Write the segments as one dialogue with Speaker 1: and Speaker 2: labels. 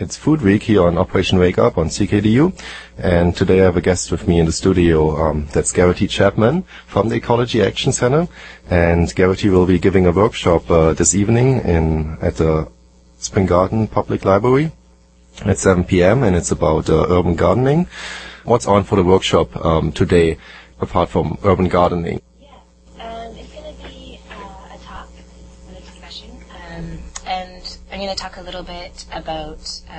Speaker 1: It's Food Week here on Operation Wake Up on CKDU, and today I have a guest with me in the studio. That's Garrity Chapman from the Ecology Action Center, and Garrity will be giving a workshop this evening at the Spring Garden Public Library at 7 p.m., and it's about urban gardening. What's on for the workshop today, apart from urban gardening?
Speaker 2: It's going to be a talk and a discussion, and I'm going to talk a little bit about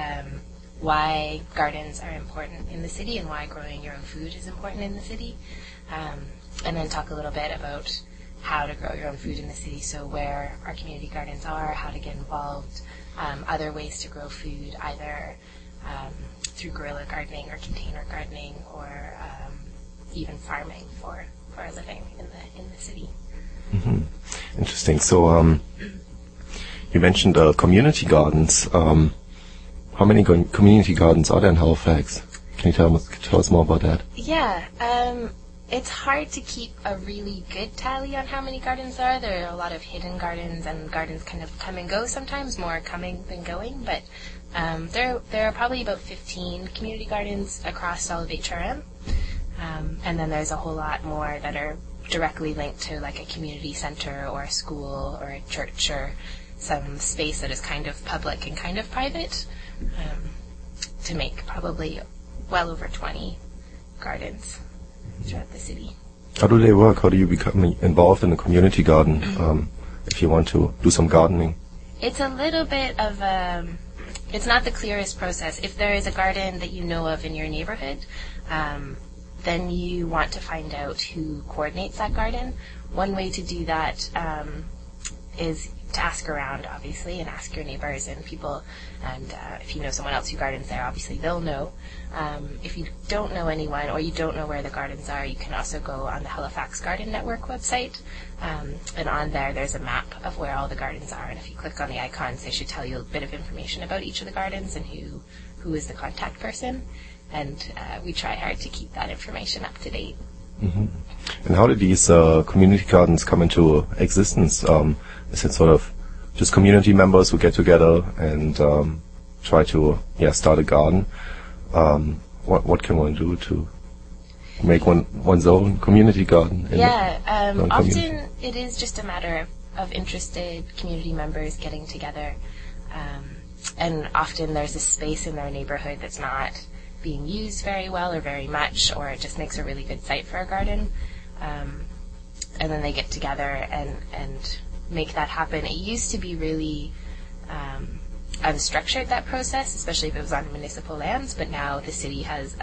Speaker 2: why gardens are important in the city and why growing your own food is important in the city, and then talk a little bit about how to grow your own food in the city, so where our community gardens are, how to get involved, other ways to grow food, either through guerrilla gardening or container gardening, or even farming for a living in the city.
Speaker 1: Mm-hmm. Interesting. So you mentioned community gardens. How many community gardens are there in Halifax? Can you tell us more about that?
Speaker 2: Yeah. It's hard to keep a really good tally on how many gardens there are. There are a lot of hidden gardens, and gardens kind of come and go sometimes, more coming than going. But there are probably about 15 community gardens across all of HRM. And then there's a whole lot more that are directly linked to like a community center or a school or a church or some space that is kind of public and kind of private, to make probably well over 20 gardens throughout the city.
Speaker 1: How do they work? How do you become involved in a community garden if you want to do some gardening?
Speaker 2: It's a little bit of it's not the clearest process. If there is a garden that you know of in your neighborhood, then you want to find out who coordinates that garden. One way to do that is to ask around, obviously, and ask your neighbors and people. And if you know someone else who gardens there, obviously they'll know. If you don't know anyone or you don't know where the gardens are, you can also go on the Halifax Garden Network website. And on there's a map of where all the gardens are. And if you click on the icons, they should tell you a bit of information about each of the gardens and who is the contact person. And we try hard to keep that information up to date.
Speaker 1: Mm-hmm. And how did these community gardens come into existence? Is it sort of just community members who get together and try to start a garden? What can one do to make one's own community garden?
Speaker 2: Often it is just a matter of interested community members getting together. And often there's a space in their neighborhood that's not being used very well or very much, or it just makes a really good site for a garden. And then they get together and make that happen. It used to be really unstructured, that process, especially if it was on municipal lands, but now the city has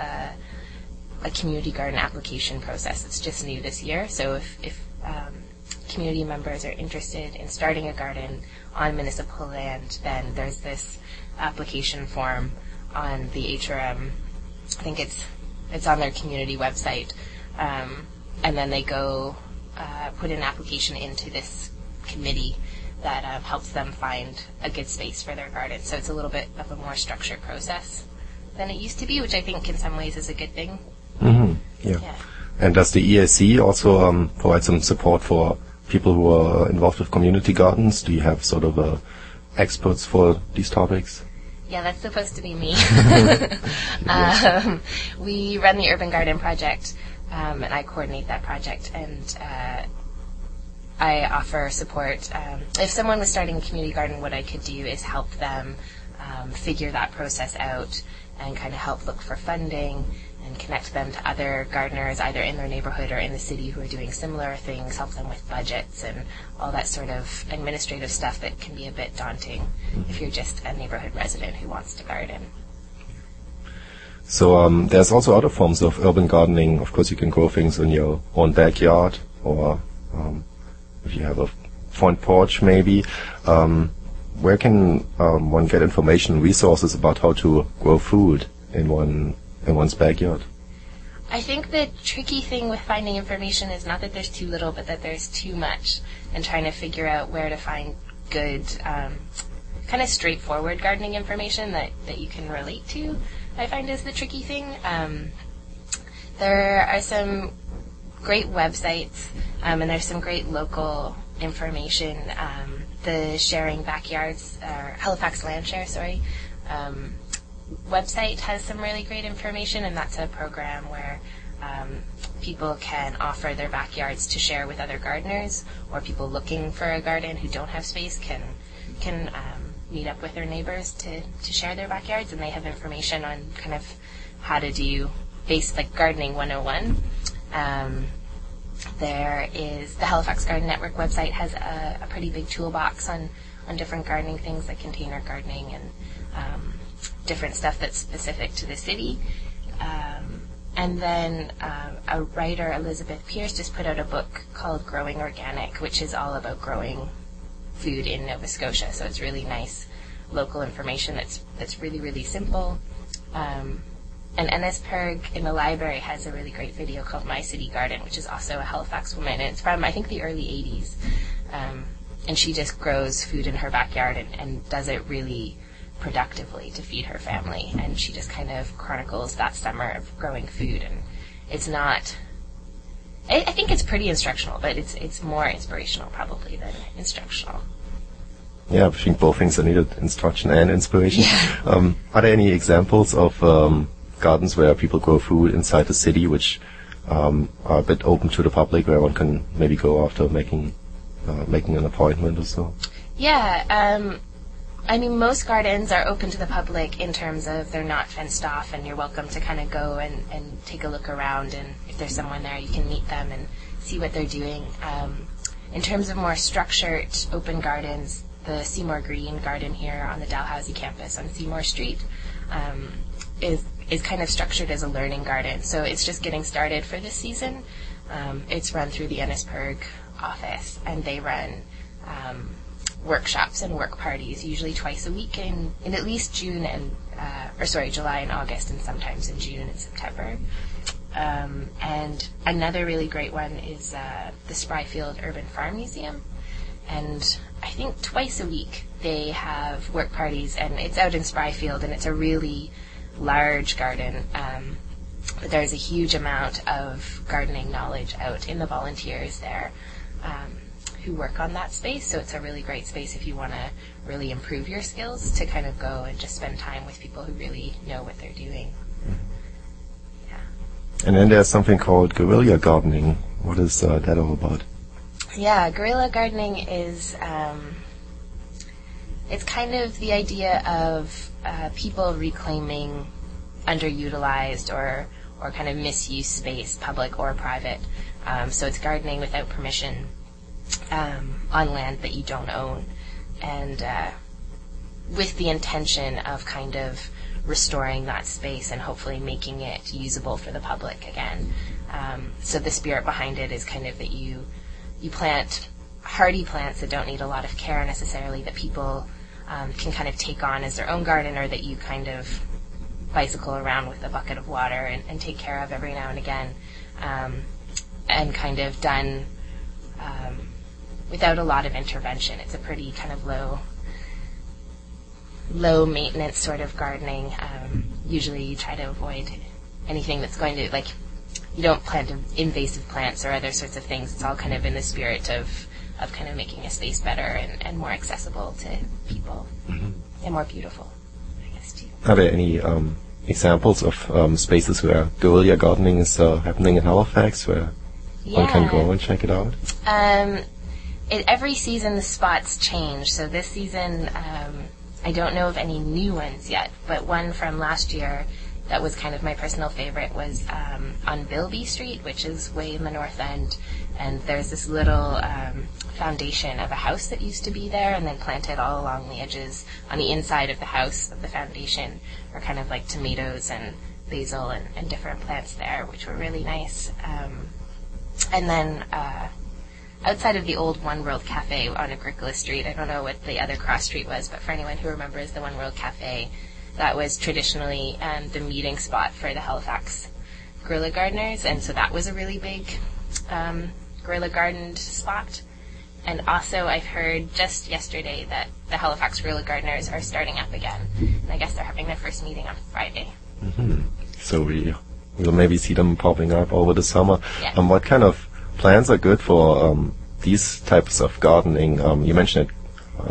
Speaker 2: a community garden application process. It's just new this year. So if community members are interested in starting a garden on municipal land, then there's this application form on the HRM. I think it's on their community website, and then they go put an application into this committee that helps them find a good space for their garden. So it's a little bit of a more structured process than it used to be, which I think in some ways is a good thing.
Speaker 1: Mm-hmm. Yeah. And does the EAC also provide some support for people who are involved with community gardens? Do you have sort of experts for these topics?
Speaker 2: Yeah, that's supposed to be me. We run the Urban Garden Project, and I coordinate that project, and I offer support. If someone was starting a community garden, what I could do is help them figure that process out and kind of help look for funding and connect them to other gardeners either in their neighborhood or in the city who are doing similar things, help them with budgets and all that sort of administrative stuff that can be a bit daunting if you're just a neighborhood resident who wants to garden.
Speaker 1: So there's also other forms of urban gardening. Of course, you can grow things in your own backyard, or if you have a front porch maybe. Where can one get information and resources about how to grow food in one's backyard?
Speaker 2: I think the tricky thing with finding information is not that there's too little, but that there's too much, and trying to figure out where to find good, kind of straightforward gardening information that you can relate to, I find is the tricky thing. There are some great websites, and there's some great local information. The Sharing Backyards, or Halifax Land Share, website has some really great information, and that's a program where people can offer their backyards to share with other gardeners, or people looking for a garden who don't have space can meet up with their neighbors to share their backyards, and they have information on kind of how to do like Gardening 101. There is the Halifax Garden Network website has a pretty big toolbox on different gardening things like container gardening and different stuff that's specific to the city. And then a writer, Elizabeth Pierce, just put out a book called Growing Organic, which is all about growing food in Nova Scotia. So it's really nice local information that's really, really simple. And Ennisperg in the library has a really great video called My City Garden, which is also a Halifax woman, and it's from, I think, the early 80s. And she just grows food in her backyard and does it really productively to feed her family. And she just kind of chronicles that summer of growing food. And it's not... I think it's pretty instructional, but it's more inspirational probably than instructional.
Speaker 1: Yeah, I think both things are needed, instruction and inspiration.
Speaker 2: Yeah.
Speaker 1: Are there any examples of gardens where people grow food inside the city which are a bit open to the public, where one can maybe go after making an appointment or so?
Speaker 2: Yeah, I mean, most gardens are open to the public in terms of they're not fenced off, and you're welcome to kind of go and take a look around, and if there's someone there, you can meet them and see what they're doing. In terms of more structured open gardens, the Seymour Green garden here on the Dalhousie campus on Seymour Street is kind of structured as a learning garden. So it's just getting started for this season. It's run through the Ennisperg office, and they run workshops and work parties, usually twice a week in at least July and August, and sometimes in June and September. And another really great one is the Spryfield Urban Farm Museum. And I think twice a week they have work parties, and it's out in Spryfield, and it's a really large garden. But there's a huge amount of gardening knowledge out in the volunteers there who work on that space. So it's a really great space if you want to really improve your skills, to kind of go and just spend time with people who really know what they're doing. Yeah.
Speaker 1: And then there's something called guerrilla gardening. What is that all about?
Speaker 2: Yeah, guerrilla gardening is it's kind of the idea of people reclaiming underutilized or kind of misused space, public or private. So it's gardening without permission on land that you don't own, and with the intention of kind of restoring that space and hopefully making it usable for the public again. So the spirit behind it is kind of that you plant hardy plants that don't need a lot of care necessarily, that people can kind of take on as their own garden, or that you kind of bicycle around with a bucket of water and take care of every now and again, and kind of done without a lot of intervention. It's a pretty kind of low maintenance sort of gardening. Usually you try to avoid anything that's going to, like, you don't plant invasive plants or other sorts of things. It's all kind of in the spirit of kind of making a space better and more accessible to people, and more beautiful, I guess, too.
Speaker 1: Are there any examples of spaces where guerrilla gardening is happening in Halifax, where one can go and check it out?
Speaker 2: Every season the spots change. So this season, I don't know of any new ones yet, but one from last year that was kind of my personal favorite was on Bilby Street, which is way in the north end, and there's this little foundation of a house that used to be there, and then planted all along the edges on the inside of the house of the foundation are kind of like tomatoes and basil and different plants there, which were really nice. And then outside of the old One World Cafe on Agricola Street, I don't know what the other cross street was, but for anyone who remembers the One World Cafe, that was traditionally the meeting spot for the Halifax guerrilla gardeners, and so that was a really big guerrilla gardened spot. And also I've heard just yesterday that the Halifax guerrilla gardeners are starting up again, and I guess they're having their first meeting on Friday.
Speaker 1: Mm-hmm. So we'll maybe see them popping up over the summer.
Speaker 2: Yeah.
Speaker 1: What kind of plants are good for these types of gardening? You mentioned it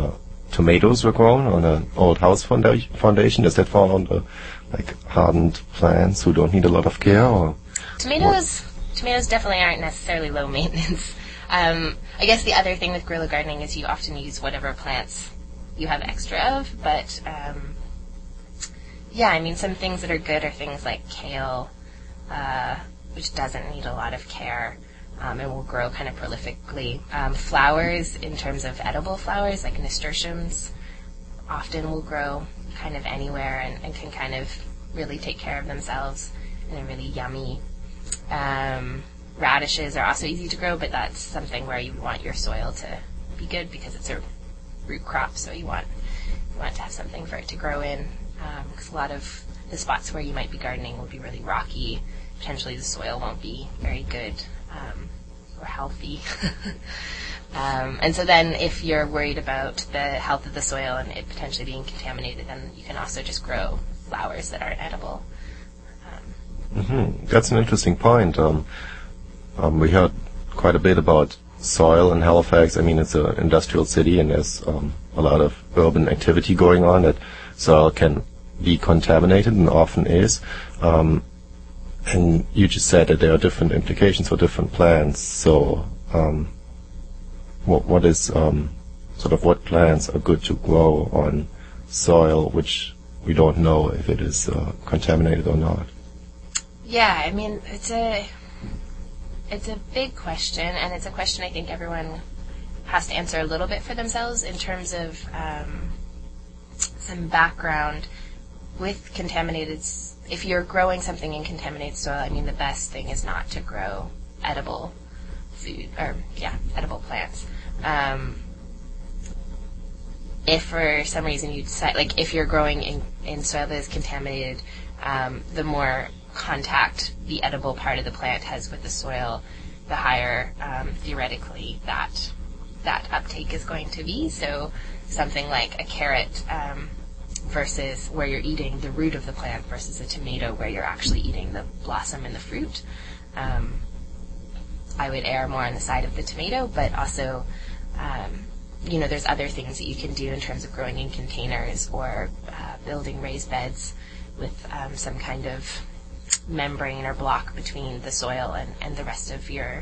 Speaker 1: tomatoes were grown on an old house foundation. Does that fall under like hardened plants who don't need a lot of care? Or
Speaker 2: tomatoes definitely aren't necessarily low maintenance. I guess the other thing with guerrilla gardening is you often use whatever plants you have extra of, but yeah, I mean, some things that are good are things like kale, which doesn't need a lot of care, and will grow kind of prolifically. Flowers, in terms of edible flowers, like nasturtiums, often will grow kind of anywhere and can kind of really take care of themselves and are really yummy. Radishes are also easy to grow, but that's something where you want your soil to be good because it's a root crop, so you want to have something for it to grow in, because a lot of the spots where you might be gardening will be really rocky. Potentially the soil won't be very good or healthy. And so then if you're worried about the health of the soil and it potentially being contaminated, then you can also just grow flowers that aren't edible.
Speaker 1: That's an interesting point. We heard quite a bit about soil in Halifax. I mean, it's an industrial city and there's a lot of urban activity going on, that soil can be contaminated and often is. And you just said that there are different implications for different plants. So what is sort of what plants are good to grow on soil which we don't know if it is contaminated or not?
Speaker 2: Yeah, I mean, it's a big question, and it's a question I think everyone has to answer a little bit for themselves in terms of some background with contaminated. If you're growing something in contaminated soil, I mean, the best thing is not to grow edible food, or edible plants. If for some reason you decide, like if you're growing in soil that is contaminated, the more contact the edible part of the plant has with the soil, the higher theoretically that uptake is going to be. So something like a carrot versus where you're eating the root of the plant versus a tomato where you're actually eating the blossom and the fruit. I would err more on the side of the tomato, but also there's other things that you can do in terms of growing in containers or building raised beds with some kind of membrane or block between the soil and the rest of your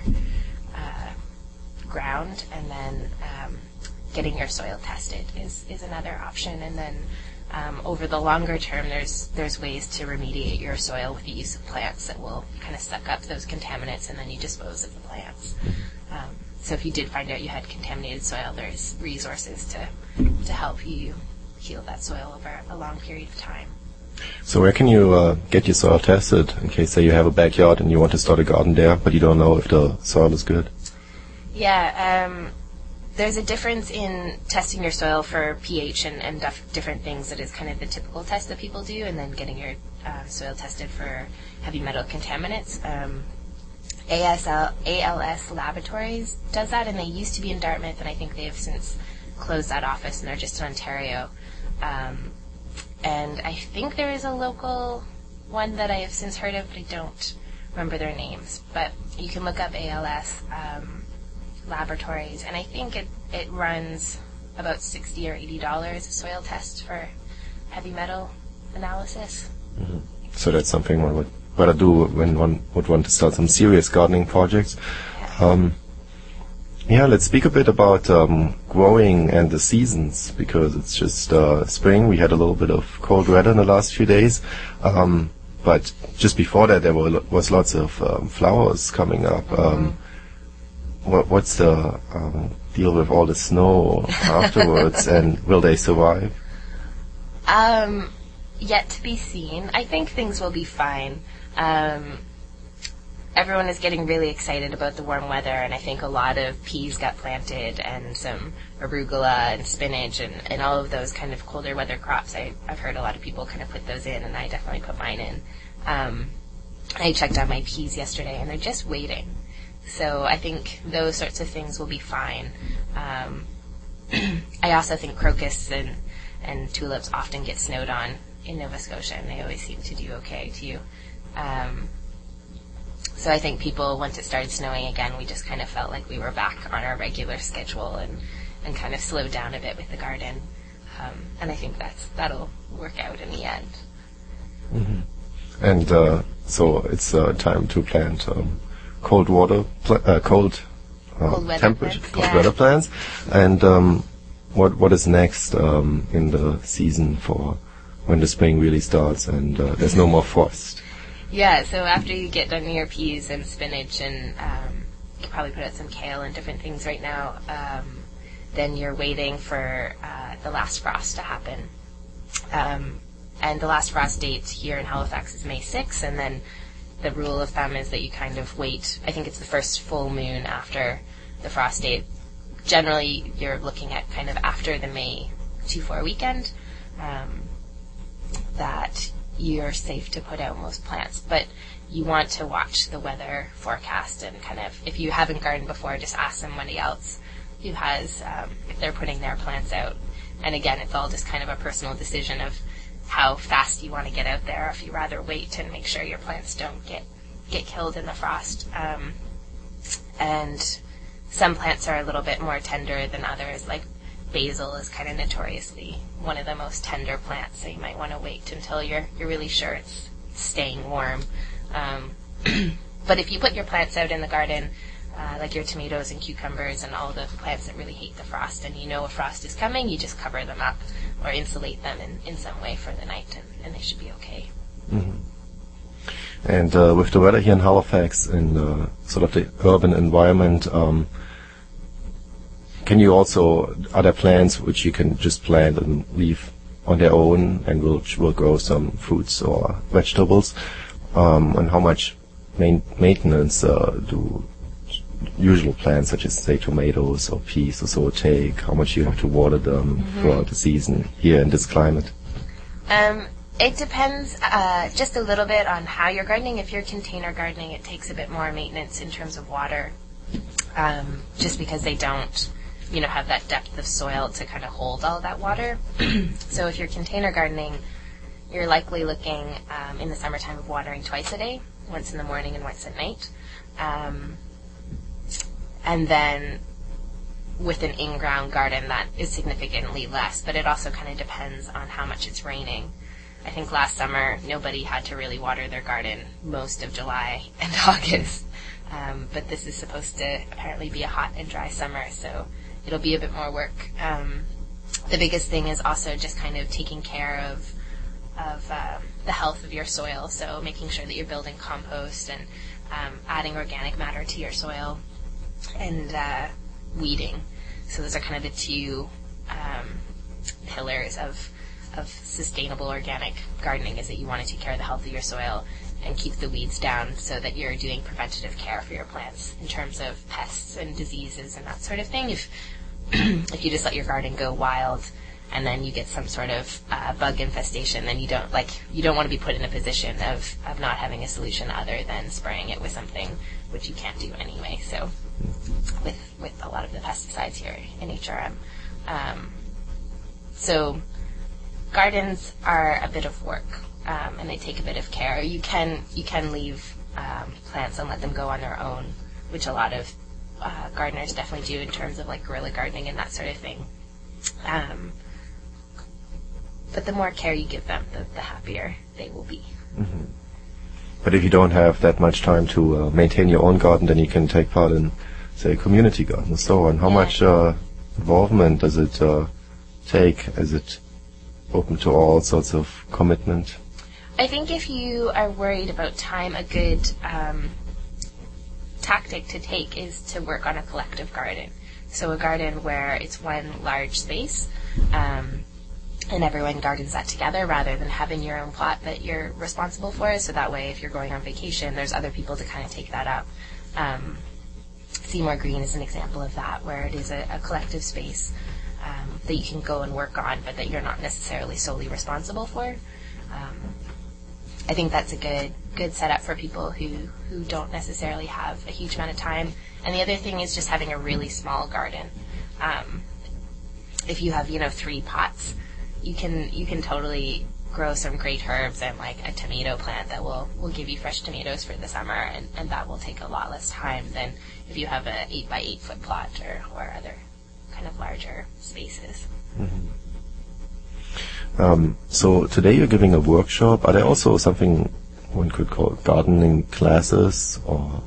Speaker 2: ground, and then getting your soil tested is another option. And then over the longer term, there's ways to remediate your soil with the use of plants that will kind of suck up those contaminants, and then you dispose of the plants. So if you did find out you had contaminated soil, there's resources to help you heal that soil over a long period of time.
Speaker 1: So where can you get your soil tested in case, say, you have a backyard and you want to start a garden there, but you don't know if the soil is good?
Speaker 2: Yeah, there's a difference in testing your soil for pH and different things that is kind of the typical test that people do, and then getting your soil tested for heavy metal contaminants. ALS Laboratories does that, and they used to be in Dartmouth, and I think they have since closed that office, and they're just in Ontario. And I think there is a local one that I have since heard of, but I don't remember their names. But you can look up ALS Laboratories, and I think it runs about $60 or $80 a soil test for heavy metal analysis.
Speaker 1: Mm-hmm. So that's something one would better do when one would want to start some serious gardening projects. Let's speak a bit about growing and the seasons, because it's just spring. We had a little bit of cold weather in the last few days, but just before that there was lots of flowers coming up. What's the deal with all the snow afterwards, and will they survive?
Speaker 2: Yet to be seen. I think things will be fine. Everyone is getting really excited about the warm weather, and I think a lot of peas got planted and some arugula and spinach and all of those kind of colder weather crops. I've heard a lot of people kind of put those in, and I definitely put mine in. I checked on my peas yesterday, and they're just waiting. So I think those sorts of things will be fine. I also think crocus and tulips often get snowed on in Nova Scotia, and they always seem to do okay too. So I think people, once it started snowing again, we just kind of felt like we were back on our regular schedule and kind of slowed down a bit with the garden. And I think that'll work out in the end.
Speaker 1: Mm-hmm. And so it's time to plant cold weather plants. And what is next in the season for when the spring really starts and there's no more frost?
Speaker 2: Yeah, so after you get done with your peas and spinach and you can probably put out some kale and different things right now, then you're waiting for the last frost to happen. And the last frost date here in Halifax is May 6th, and then the rule of thumb is that you kind of wait, I think it's the first full moon after the frost date. Generally, you're looking at kind of after the May 2-4 weekend, that you're safe to put out most plants. But you want to watch the weather forecast and kind of, if you haven't gardened before, just ask somebody else who has, if they're putting their plants out. And again, it's all just kind of a personal decision of how fast you want to get out there, if you rather wait and make sure your plants don't get killed in the frost. And some plants are a little bit more tender than others, like basil is kind of notoriously one of the most tender plants, so you might want to wait until you're really sure it's staying warm. But if you put your plants out in the garden, like your tomatoes and cucumbers and all the plants that really hate the frost, and you know a frost is coming, you just cover them up or insulate them in some way for the night, and they should be okay.
Speaker 1: Mm-hmm. And with the weather here in Halifax, in sort of the urban environment, can you also, are there plants which you can just plant and leave on their own and will grow some fruits or vegetables? And how much maintenance do usual plants such as, say, tomatoes or peas or so take? How much you have to water them throughout the season here in this climate?
Speaker 2: It depends just a little bit on how you're gardening. If you're container gardening, it takes a bit more maintenance in terms of water, just because they don't, have that depth of soil to kind of hold all that water. So if you're container gardening, you're likely looking in the summertime of watering twice a day, once in the morning and once at night. And then with an in-ground garden, that is significantly less, but it also kind of depends on how much it's raining. I think last summer, nobody had to really water their garden most of July and August. But this is supposed to apparently be a hot and dry summer, so it'll be a bit more work. The biggest thing is also just kind of taking care of the health of your soil, so making sure that you're building compost and adding organic matter to your soil, and weeding. So those are kind of the two pillars of sustainable organic gardening, is that you want to take care of the health of your soil and keep the weeds down so that you're doing preventative care for your plants in terms of pests and diseases and that sort of thing. If you just let your garden go wild and then you get some sort of bug infestation, then you don't want to be put in a position of not having a solution other than spraying it with something which you can't do anyway. So with a lot of the pesticides here in HRM. So gardens are a bit of work, and they take a bit of care. You can leave plants and let them go on their own, which a lot of gardeners definitely do in terms of like guerrilla gardening and that sort of thing. But the more care you give them, the happier they will be.
Speaker 1: Mm-hmm. But if you don't have that much time to maintain your own garden, then you can take part in, say, a community garden or so on. How much involvement does it take? Is it open to all sorts of commitment?
Speaker 2: I think if you are worried about time, a good tactic to take is to work on a collective garden. So a garden where it's one large space, and everyone gardens that together rather than having your own plot that you're responsible for. So that way, if you're going on vacation, there's other people to kind of take that up. Seymour Green is an example of that, where it is a collective space that you can go and work on, but that you're not necessarily solely responsible for. I think that's a good setup for people who don't necessarily have a huge amount of time. And the other thing is just having a really small garden. If you have 3 pots, you can totally grow some great herbs and like a tomato plant that will give you fresh tomatoes for the summer, and that will take a lot less time than if you have a 8 by 8 foot plot or other kind of larger spaces.
Speaker 1: Mm-hmm. So today you're giving a workshop. Are there also something one could call gardening classes or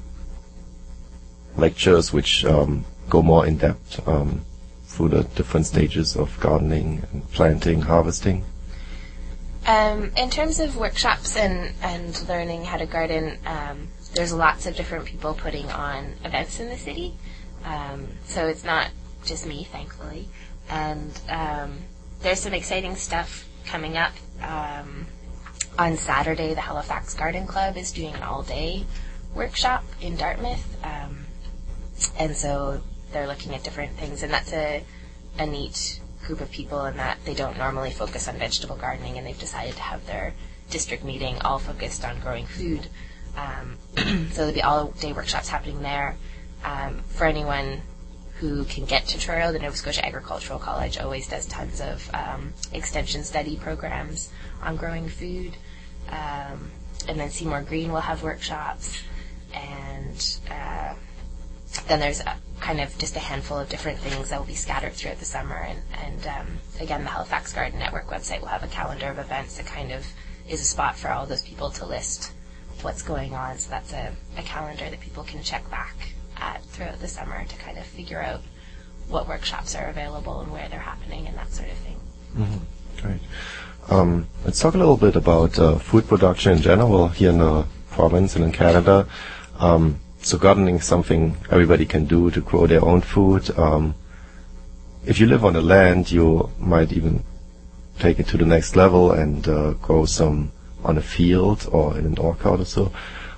Speaker 1: lectures which go more in depth through the different stages of gardening and planting, harvesting?
Speaker 2: In terms of workshops and learning how to garden, there's lots of different people putting on events in the city. So it's not just me, thankfully. And there's some exciting stuff coming up. On Saturday, the Halifax Garden Club is doing an all-day workshop in Dartmouth. And so they're looking at different things, and that's a neat group of people in that they don't normally focus on vegetable gardening, and they've decided to have their district meeting all focused on growing food. So there'll be all-day workshops happening there. For anyone who can get tutorial, the Nova Scotia Agricultural College always does tons of extension study programs on growing food. And then Seymour Green will have workshops. And then there's kind of just a handful of different things that will be scattered throughout the summer. And again, the Halifax Garden Network website will have a calendar of events that kind of is a spot for all those people to list what's going on. So that's a calendar that people can check back at throughout the summer to kind of figure out what workshops are available and where they're happening and that sort of thing.
Speaker 1: Mm-hmm. Great. Let's talk a little bit about food production in general here in the province and in Canada. So gardening is something everybody can do to grow their own food. If you live on the land, you might even take it to the next level and grow some on a field or in an orchard or so.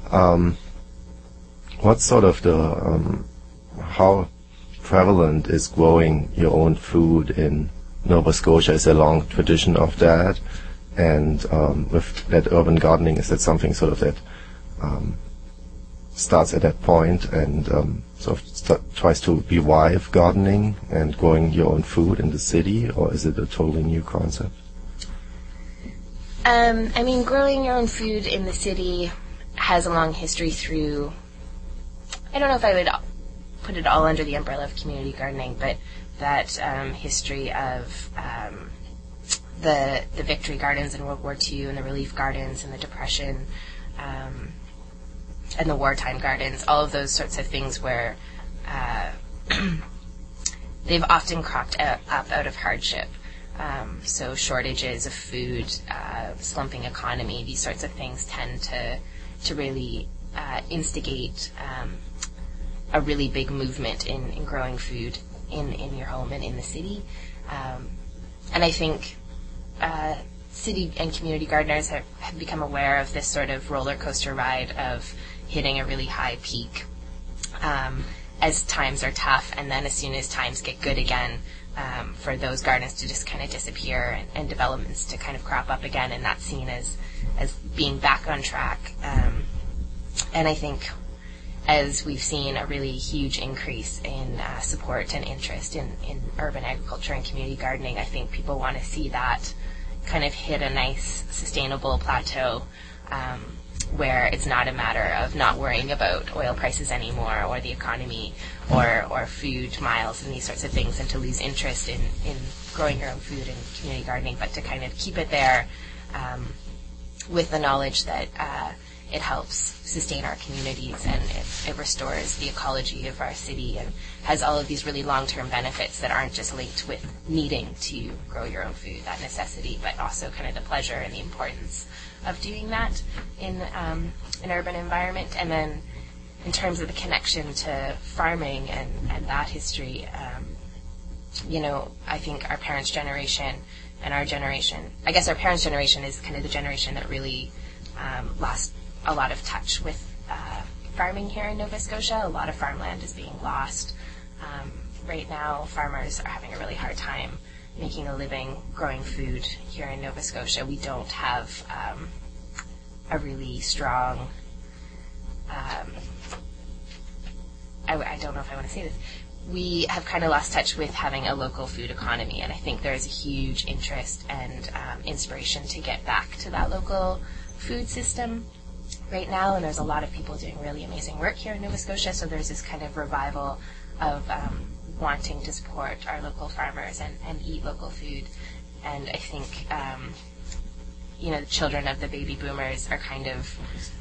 Speaker 1: What's sort of how prevalent is growing your own food in Nova Scotia? Is there a long tradition of that? And with that urban gardening, is that something sort of that starts at that point and sort of tries to revive gardening and growing your own food in the city, or is it a totally new concept?
Speaker 2: I mean, growing your own food in the city has a long history through, I don't know if I would put it all under the umbrella of community gardening, but that history of the Victory Gardens in World War II and the Relief Gardens in the Depression, and the wartime gardens, all of those sorts of things where they've often cropped up out of hardship. So shortages of food, slumping economy, these sorts of things tend to really instigate a really big movement in growing food in your home and in the city. And I think city and community gardeners have become aware of this sort of roller coaster ride of hitting a really high peak as times are tough, and then as soon as times get good again, for those gardens to just kind of disappear and developments to kind of crop up again, and that's seen as being back on track. And I think as we've seen a really huge increase in support and interest in urban agriculture and community gardening, I think people want to see that kind of hit a nice sustainable plateau where it's not a matter of not worrying about oil prices anymore or the economy or food miles and these sorts of things, and to lose interest in growing your own food and community gardening, but to kind of keep it there with the knowledge that it helps sustain our communities and it restores the ecology of our city and has all of these really long-term benefits that aren't just linked with needing to grow your own food, that necessity, but also kind of the pleasure and the importance of doing that in an urban environment. And then in terms of the connection to farming and that history, I think our parents' generation and our generation, I guess our parents' generation is kind of the generation that really lost a lot of touch with farming here in Nova Scotia. A lot of farmland is being lost. Right now, farmers are having a really hard time making a living growing food here in Nova Scotia. We don't have a really strong, I don't know if I want to say this, we have kind of lost touch with having a local food economy, and I think there's a huge interest and inspiration to get back to that local food system right now, and there's a lot of people doing really amazing work here in Nova Scotia, so there's this kind of revival of wanting to support our local farmers and eat local food. And I think, the children of the baby boomers are kind of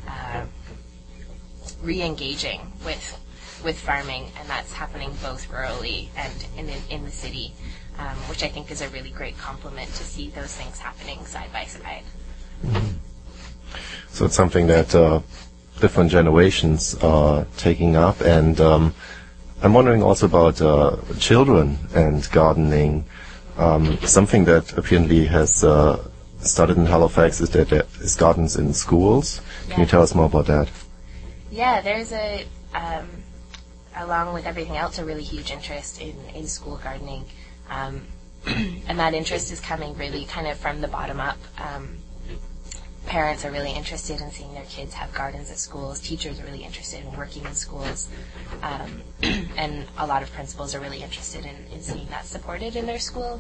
Speaker 2: re-engaging with farming, and that's happening both rurally and in the city, which I think is a really great compliment to see those things happening side by side.
Speaker 1: Mm-hmm. So it's something that different generations are taking up, and I'm wondering also about children and gardening. Something that apparently has started in Halifax is that there is gardens in schools. Can you tell us more about that?
Speaker 2: Yeah, there's along with everything else, a really huge interest in school gardening. And that interest is coming really kind of from the bottom up. Parents are really interested in seeing their kids have gardens at schools. Teachers are really interested in working in schools. And a lot of principals are really interested in seeing that supported in their school.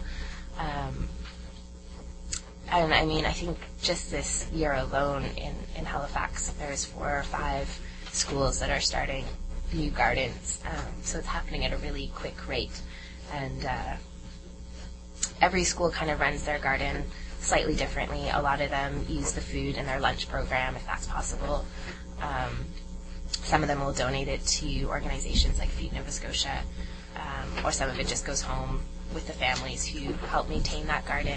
Speaker 2: And I mean, I think just this year alone in Halifax, there's 4 or 5 schools that are starting new gardens. So it's happening at a really quick rate. And every school kind of runs their garden slightly differently. A lot of them use the food in their lunch program, if that's possible. Some of them will donate it to organizations like Feed Nova Scotia, or some of it just goes home with the families who help maintain that garden.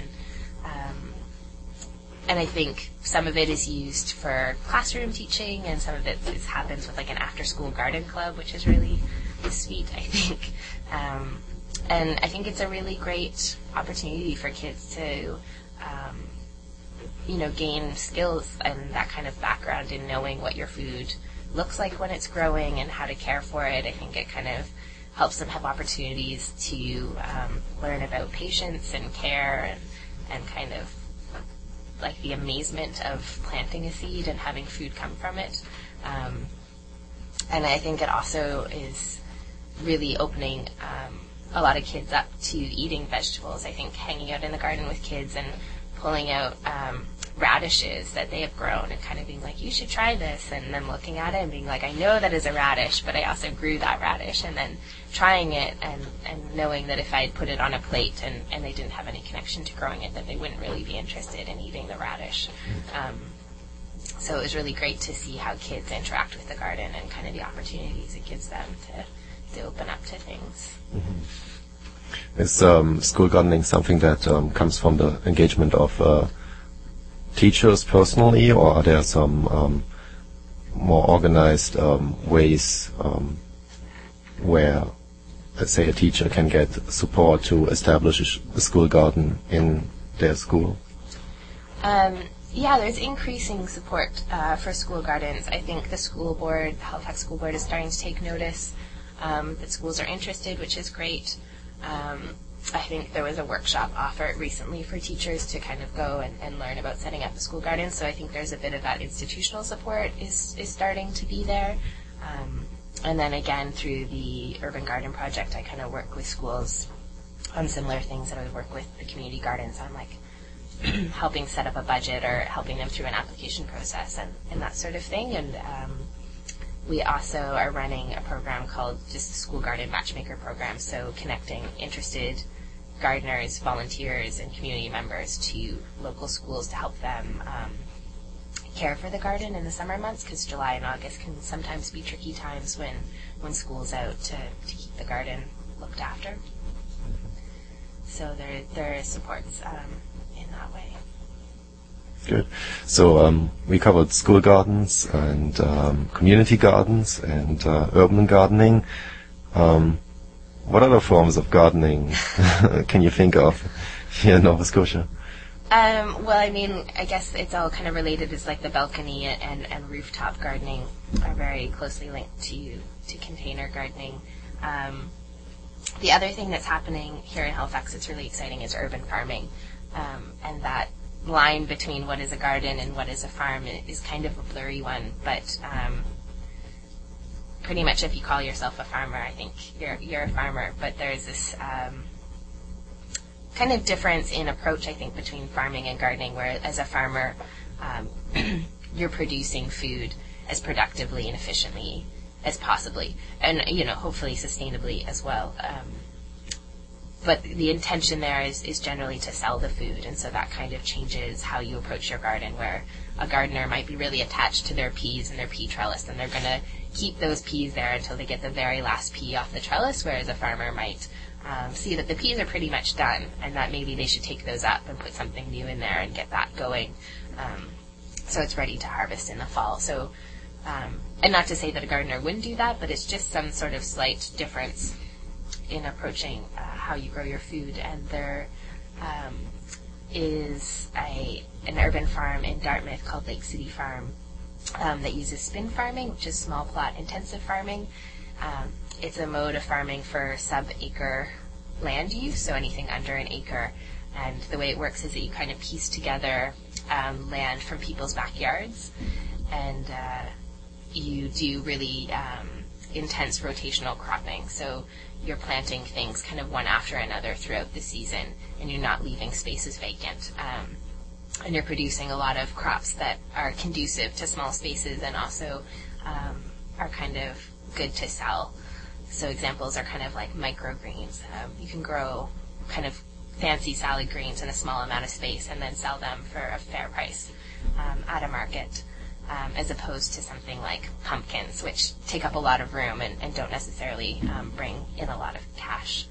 Speaker 2: And I think some of it is used for classroom teaching, and some of it happens with like an after-school garden club, which is really sweet, I think. And I think it's a really great opportunity for kids to, gain skills and that kind of background in knowing what your food looks like when it's growing and how to care for it. I think it kind of helps them have opportunities to learn about patience and care and kind of like the amazement of planting a seed and having food come from it. And I think it also is really opening a lot of kids up to eating vegetables. I think hanging out in the garden with kids and pulling out radishes that they have grown and kind of being like, you should try this, and then looking at it and being like, I know that is a radish, but I also grew that radish, and then trying it and knowing that if I had put it on a plate and they didn't have any connection to growing it, that they wouldn't really be interested in eating the radish. So it was really great to see how kids interact with the garden and kind of the opportunities it gives them to open up to things.
Speaker 1: Mm-hmm. Is school gardening something that comes from the engagement of teachers personally, or are there some more organized ways where, let's say, a teacher can get support to establish a school garden in their school?
Speaker 2: Yeah, there's increasing support for school gardens. I think the school board, the Halifax School Board, is starting to take notice that schools are interested, which is great. I think there was a workshop offered recently for teachers to kind of go and learn about setting up a school garden, so I think there's a bit of that institutional support is starting to be there. And then again, through the Urban Garden Project, I kind of work with schools on similar things that I would work with the community gardens on, like helping set up a budget or helping them through an application process and that sort of thing. And we also are running a program called just the School Garden Matchmaker Program, so connecting interested gardeners, volunteers, and community members to local schools to help them care for the garden in the summer months, because July and August can sometimes be tricky times when school's out to keep the garden looked after. So there is supports in that way.
Speaker 1: Good. So we covered school gardens and community gardens and urban gardening. What other forms of gardening can you think of here in Nova Scotia?
Speaker 2: Well, I mean, I guess it's all kind of related. It's like the balcony and rooftop gardening are very closely linked to container gardening. The other thing that's happening here in Halifax that's really exciting is urban farming, and that line between what is a garden and what is a farm is kind of a blurry one, but pretty much if you call yourself a farmer, I think you're a farmer. But there's this kind of difference in approach, I think, between farming and gardening, where as a farmer you're producing food as productively and efficiently as possibly, and hopefully sustainably as well. but the intention there is generally to sell the food, and so that kind of changes how you approach your garden, where a gardener might be really attached to their peas and their pea trellis, and they're going to keep those peas there until they get the very last pea off the trellis, whereas a farmer might see that the peas are pretty much done, and that maybe they should take those up and put something new in there and get that going, so it's ready to harvest in the fall. So, and not to say that a gardener wouldn't do that, but it's just some sort of slight difference in approaching how you grow your food. And there is an urban farm in Dartmouth called Lake City Farm that uses spin farming, which is small plot intensive farming. It's a mode of farming for sub-acre land use, so anything under an acre. And the way it works is that you kind of piece together land from people's backyards, and you do really intense rotational cropping. So you're planting things kind of one after another throughout the season, and you're not leaving spaces vacant. And you're producing a lot of crops that are conducive to small spaces and also are kind of good to sell. So examples are kind of like microgreens. You can grow kind of fancy salad greens in a small amount of space and then sell them for a fair price at a market, as opposed to something like pumpkins, which take up a lot of room and don't necessarily bring in a lot of cash.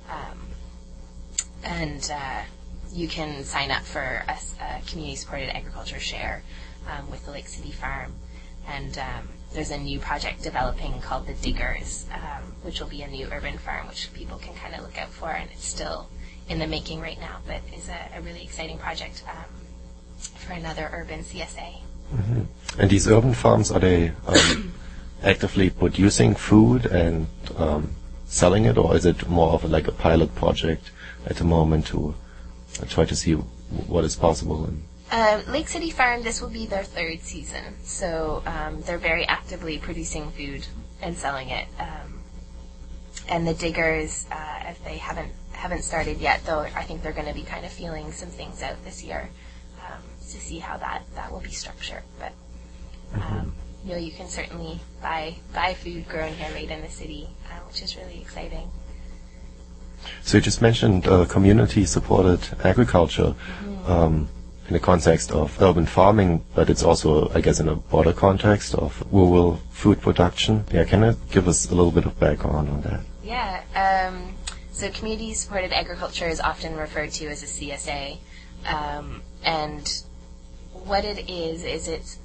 Speaker 2: You can sign up for a community-supported agriculture share with the Lake City Farm. And there's a new project developing called the Diggers, which will be a new urban farm, which people can kind of look out for. And it's still in the making right now, but is a really exciting project for another urban CSA.
Speaker 1: Mm-hmm. And these urban farms, are they actively producing food and selling it, or is it more of like a pilot project at the moment to try to see what is possible?
Speaker 2: Lake City Farm, this will be their third season, so they're very actively producing food and selling it. And the Diggers, if they haven't started yet, though, I think they're going to be kind of feeling some things out this year to see how that will be structured. But you can certainly buy food grown here right in the city, which is really exciting.
Speaker 1: So you just mentioned community-supported agriculture in the context of urban farming, but it's also, I guess, in a broader context of rural food production. Yeah, can you give us a little bit of background on that?
Speaker 2: Yeah. So community-supported agriculture is often referred to as a CSA, and what it is it's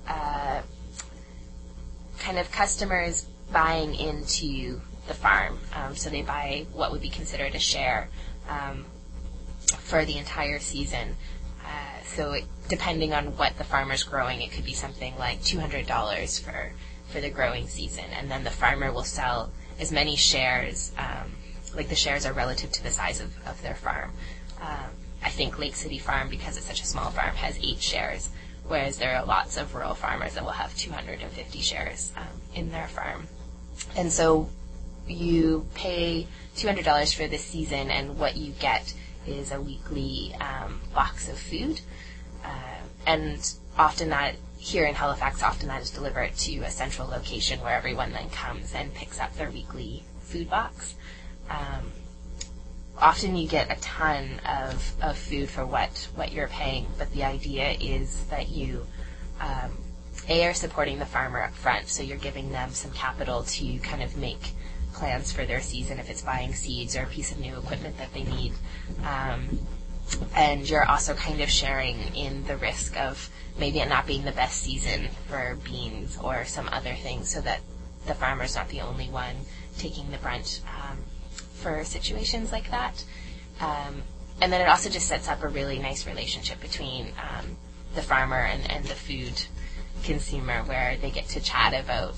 Speaker 2: kind of customers buying into the farm. So they buy what would be considered a share for the entire season. So depending on what the farmer's growing, it could be something like $200 for the growing season. And then the farmer will sell as many shares, like the shares are relative to the size of their farm. I think Lake City Farm, because it's such a small farm, has 8 shares, whereas there are lots of rural farmers that will have 250 shares in their farm. And so you pay $200 for the season, and what you get is a weekly box of food. And often that, here in Halifax, often that is delivered to a central location where everyone then comes and picks up their weekly food box. Often you get a ton of food for what you're paying, but the idea is that you are supporting the farmer up front, so you're giving them some capital to kind of make plans for their season, if it's buying seeds or a piece of new equipment that they need. And you're also kind of sharing in the risk of maybe it not being the best season for beans or some other things, so that the farmer's not the only one taking the brunt for situations like that. And then it also just sets up a really nice relationship between the farmer and the food consumer, where they get to chat about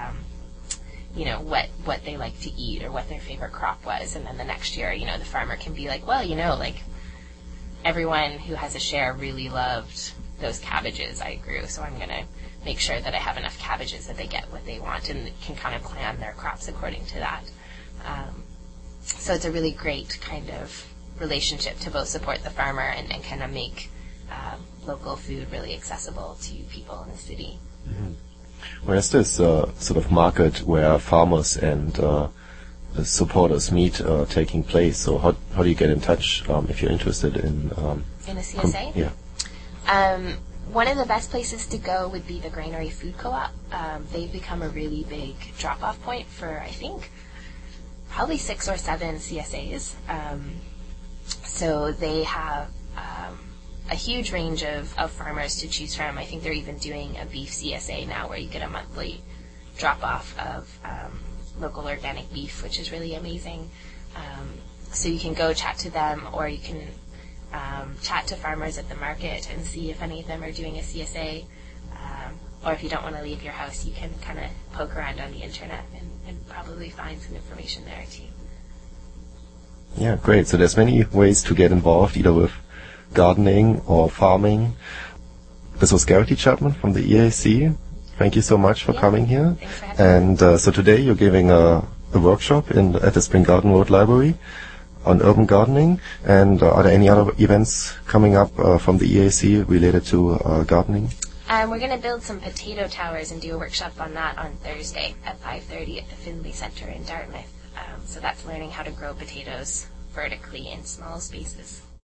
Speaker 2: what they like to eat or what their favorite crop was. And then the next year, the farmer can be like, well, everyone who has a share really loved those cabbages I grew, so I'm going to make sure that I have enough cabbages that they get what they want, and can kind of plan their crops according to that. So it's a really great kind of relationship to both support the farmer and kind of make local food really accessible to people in the city.
Speaker 1: Mm-hmm. Where's this sort of market where farmers and supporters meet taking place. So how do you get in touch if you're interested in
Speaker 2: a CSA?
Speaker 1: Yeah.
Speaker 2: One of the best places to go would be the Granary Food Co-op. They've become a really big drop-off point for, I think, probably 6 or 7 CSAs. So they have a huge range of farmers to choose from. I think they're even doing a beef CSA now where you get a monthly drop-off of local organic beef, which is really amazing. So you can go chat to them, or you can chat to farmers at the market and see if any of them are doing a CSA. Or if you don't want to leave your house, you can kind of poke around on the internet and probably find some information there too.
Speaker 1: Yeah, great. So there's many ways to get involved, either with gardening or farming. This was Garrity Chapman from the EAC. Thank you so much for coming here.
Speaker 2: Thanks for having me.
Speaker 1: And so today you're giving a workshop at the Spring Garden Road Library on urban gardening. And are there any other events coming up from the EAC related to gardening?
Speaker 2: We're going to build some potato towers and do a workshop on that on Thursday at 5:30 at the Finley Center in Dartmouth. So that's learning how to grow potatoes vertically in small spaces.